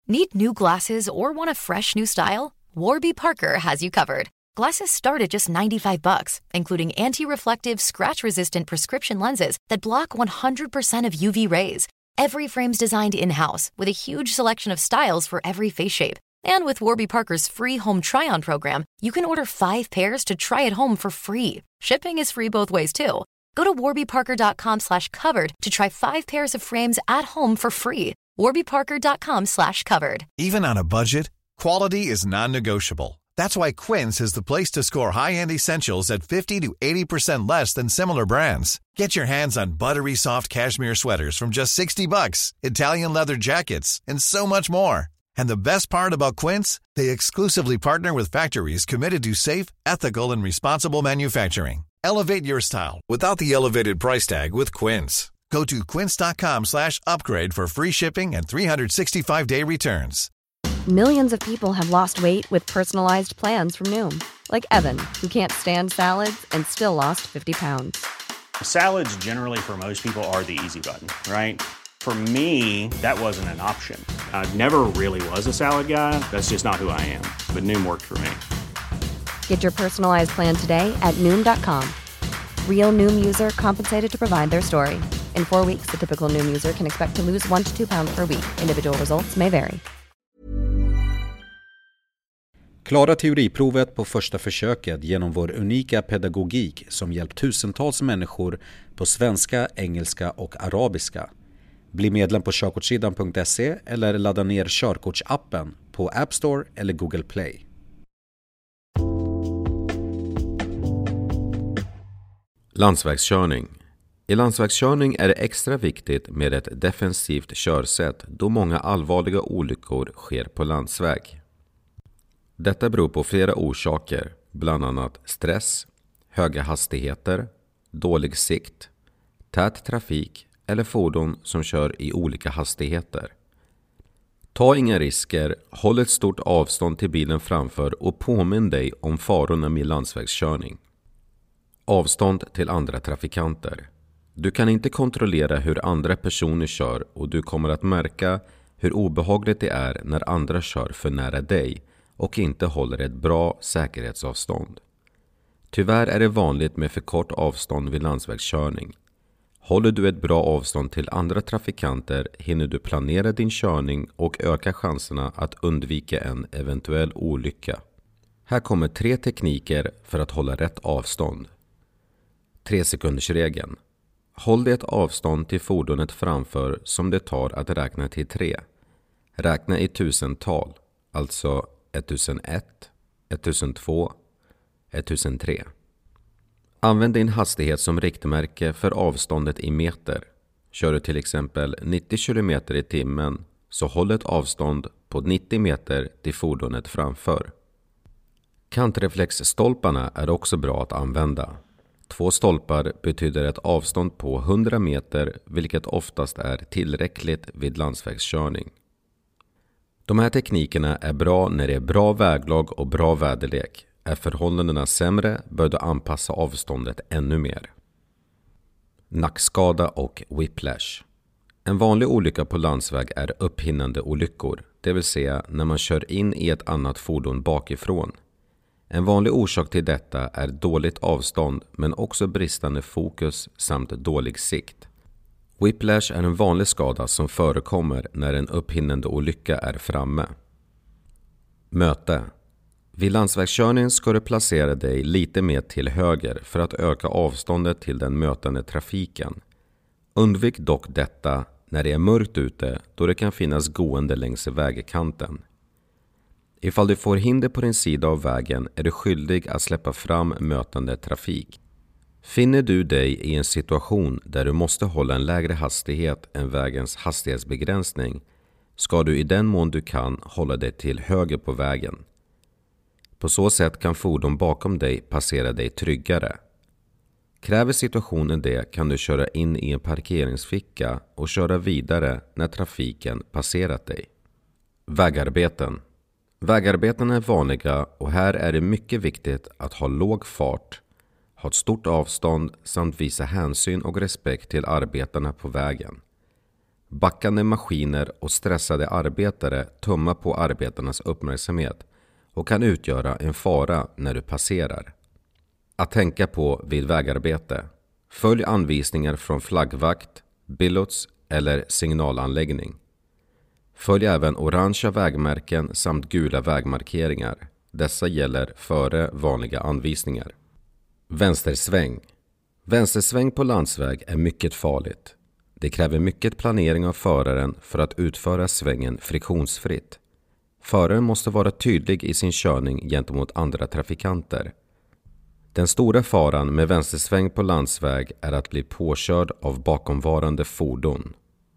Need new glasses or want a fresh new style? Warby Parker has you covered. Glasses start at just $95, including anti-reflective, scratch-resistant prescription lenses that block 100% of UV rays. Every frame's designed in-house with a huge selection of styles for every face shape. And with Warby Parker's free home try-on program, you can order 5 pairs to try at home for free. Shipping is free both ways, too. Go to warbyparker.com/covered to try 5 pairs of frames at home for free. warbyparker.com/covered. Even on a budget, quality is non-negotiable. That's why Quince is the place to score high-end essentials at 50 to 80% less than similar brands. Get your hands on buttery soft cashmere sweaters from just $60, Italian leather jackets, and so much more. And the best part about Quince, they exclusively partner with factories committed to safe, ethical, and responsible manufacturing. Elevate your style without the elevated price tag with Quince. Go to quince.com/upgrade for free shipping and 365-day returns. Millions of people have lost weight with personalized plans from Noom. Like Evan, who can't stand salads and still lost 50 pounds. Salads generally for most people are the easy button, right? For me, that wasn't an option. I never really was a salad guy. That's just not who I am. But Noom worked for me. Get your personalized plan today at Noom.com. Real Noom user compensated to provide their story. In 4 weeks, the typical Noom user can expect to lose 1 to 2 pounds per week. Individual results may vary. Klara teoriprovet på första försöket genom vår unika pedagogik som hjälpt tusentals människor på svenska, engelska och arabiska. Bli medlem på körkortssidan.se eller ladda ner körkortsappen på App Store eller Google Play. Landsvägskörning. I landsvägskörning är det extra viktigt med ett defensivt körsätt då många allvarliga olyckor sker på landsväg. Detta beror på flera orsaker, bland annat stress, höga hastigheter, dålig sikt, tät trafik eller fordon som kör i olika hastigheter. Ta inga risker, håll ett stort avstånd till bilen framför och påminn dig om farorna med landsvägskörning. Avstånd till andra trafikanter. Du kan inte kontrollera hur andra personer kör och du kommer att märka hur obehagligt det är när andra kör för nära dig och inte håller ett bra säkerhetsavstånd. Tyvärr är det vanligt med för kort avstånd vid landsvägskörning. Håller du ett bra avstånd till andra trafikanter hinner du planera din körning och öka chanserna att undvika en eventuell olycka. Här kommer 3 tekniker för att hålla rätt avstånd. 3-sekundersregeln. Håll det avstånd till fordonet framför som det tar att räkna till 3. Räkna i tusental, alltså 1001, 1002, 1003. Använd din hastighet som riktmärke för avståndet i meter. Kör du till exempel 90 km i timmen så håll ett avstånd på 90 meter till fordonet framför. Kantreflexstolparna är också bra att använda. 2 stolpar betyder ett avstånd på 100 meter vilket oftast är tillräckligt vid landsvägskörning. De här teknikerna är bra när det är bra väglag och bra väderlek. Är förhållandena sämre bör du anpassa avståndet ännu mer. Nackskada och whiplash. En vanlig olycka på landsväg är upphinnande olyckor, det vill säga när man kör in i ett annat fordon bakifrån. En vanlig orsak till detta är dåligt avstånd men också bristande fokus samt dålig sikt. Whiplash är en vanlig skada som förekommer när en upphinnande olycka är framme. Möte. Vid landsvägskörning ska du placera dig lite mer till höger för att öka avståndet till den mötande trafiken. Undvik dock detta när det är mörkt ute då det kan finnas gående längs vägkanten. Ifall du får hinder på din sida av vägen är du skyldig att släppa fram mötande trafik. Finner du dig i en situation där du måste hålla en lägre hastighet än vägens hastighetsbegränsning ska du i den mån du kan hålla dig till höger på vägen. På så sätt kan fordon bakom dig passera dig tryggare. Kräver situationen det kan du köra in i en parkeringsficka och köra vidare när trafiken passerat dig. Vägarbeten. Vägarbeten är vanliga och här är det mycket viktigt att ha låg fart, ha ett stort avstånd samt visa hänsyn och respekt till arbetarna på vägen. backande maskiner och stressade arbetare tummar på arbetarnas uppmärksamhet och kan utgöra en fara när du passerar. Att tänka på vid vägarbete. Följ anvisningar från flaggvakt, billots eller signalanläggning. Följ även orangea vägmärken samt gula vägmarkeringar. Dessa gäller före vanliga anvisningar. Vänstersväng. Vänstersväng på landsväg är mycket farligt. Det kräver mycket planering av föraren för att utföra svängen friktionsfritt. Föraren måste vara tydlig i sin körning gentemot andra trafikanter. Den stora faran med vänstersväng på landsväg är att bli påkörd av bakomvarande fordon.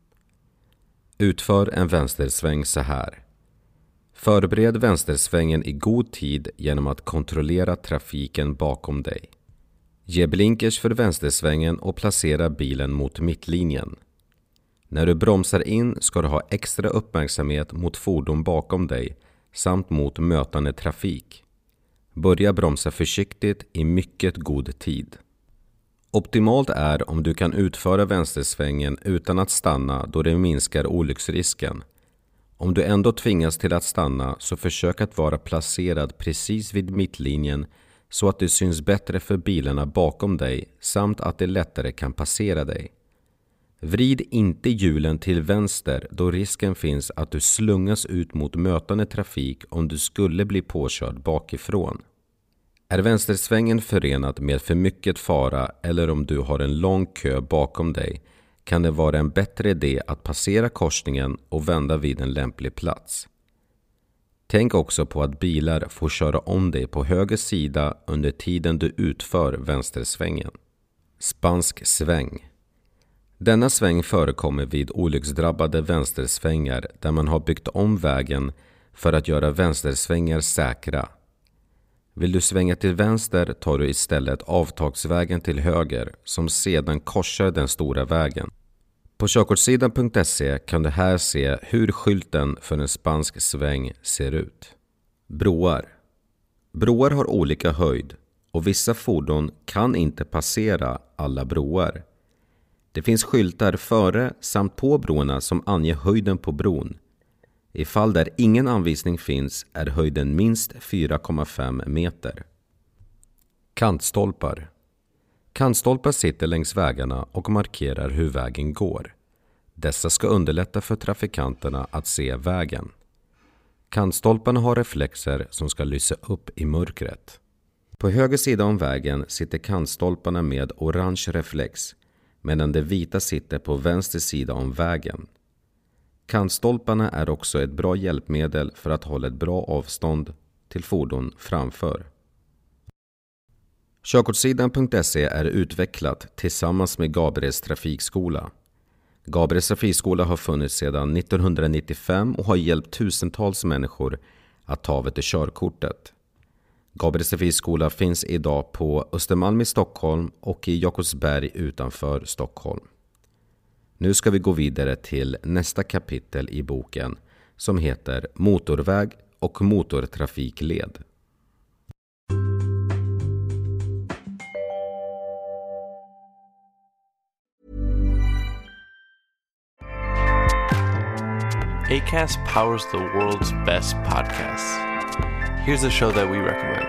Utför en vänstersväng så här. Förbered vänstersvängen i god tid genom att kontrollera trafiken bakom dig. Ge blinkers för vänstersvängen och placera bilen mot mittlinjen. När du bromsar in ska du ha extra uppmärksamhet mot fordon bakom dig samt mot mötande trafik. Börja bromsa försiktigt i mycket god tid. Optimalt är om du kan utföra vänstersvängen utan att stanna då det minskar olycksrisken. Om du ändå tvingas till att stanna så försök att vara placerad precis vid mittlinjen så att det syns bättre för bilarna bakom dig samt att det lättare kan passera dig. Vrid inte hjulen till vänster då risken finns att du slungas ut mot mötande trafik om du skulle bli påkörd bakifrån. Är vänstersvängen förenad med för mycket fara eller om du har en lång kö bakom dig kan det vara en bättre idé att passera korsningen och vända vid en lämplig plats. Tänk också på att bilar får köra om dig på höger sida under tiden du utför vänstersvängen. Spansk sväng. Denna sväng förekommer vid olycksdrabbade vänstersvängar där man har byggt om vägen för att göra vänstersvängar säkra. Vill du svänga till vänster tar du istället avtagsvägen till höger som sedan korsar den stora vägen. På körkortssidan.se kan du här se hur skylten för en spansk sväng ser ut. Broar. Broar har olika höjd och vissa fordon kan inte passera alla broar. Det finns skyltar före samt på broarna som anger höjden på bron. I fall där ingen anvisning finns är höjden minst 4,5 meter. Kantstolpar. Kantstolpar sitter längs vägarna och markerar hur vägen går. Dessa ska underlätta för trafikanterna att se vägen. Kantstolparna har reflexer som ska lysa upp i mörkret. På höger sida om vägen sitter kantstolparna med orange reflex, medan det vita sitter på vänster sida om vägen. Kantstolparna är också ett bra hjälpmedel för att hålla ett bra avstånd till fordon framför. Körkortssidan.se är utvecklat tillsammans med Gabriels trafikskola. Gabriels trafikskola har funnits sedan 1995 och har hjälpt tusentals människor att ta av till körkortet. Gabriels trafikskola finns idag på Östermalm i Stockholm och i Jakobsberg utanför Stockholm. Nu ska vi gå vidare till nästa kapitel i boken som heter Motorväg och motortrafikled. Acast powers the world's best podcasts. Here's a show that we recommend.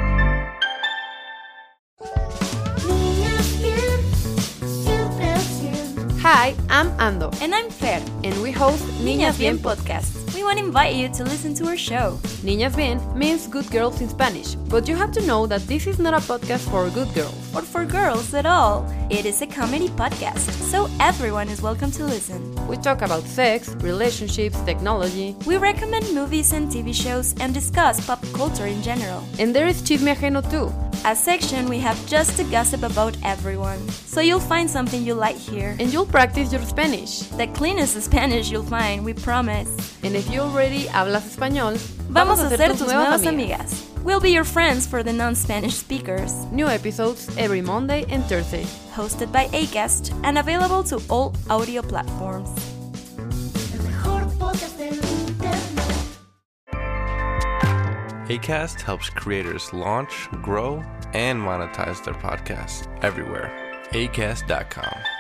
Hi, I'm Ando. And I'm Fer. And we host Niñas Bien Podcast. We want to invite you to listen to our show. Niñas Bien means good girls in Spanish, but you have to know that this is not a podcast for good girls. Or for girls at all. It is a comedy podcast, so everyone is welcome to listen. We talk about sex, relationships, technology. We recommend movies and TV shows and discuss pop culture in general. And there is Chisme Ajeno too. A section we have just to gossip about everyone. So you'll find something you like here. And you'll practice your Spanish. The cleanest Spanish you'll find, we promise. And if you already hablas español, vamos a ser tus nuevas amigas. We'll be your friends for the non-Spanish speakers. New episodes every Monday and Thursday. Hosted by Acast and available to all audio platforms. Acast helps creators launch, grow, and monetize their podcasts everywhere. Acast.com.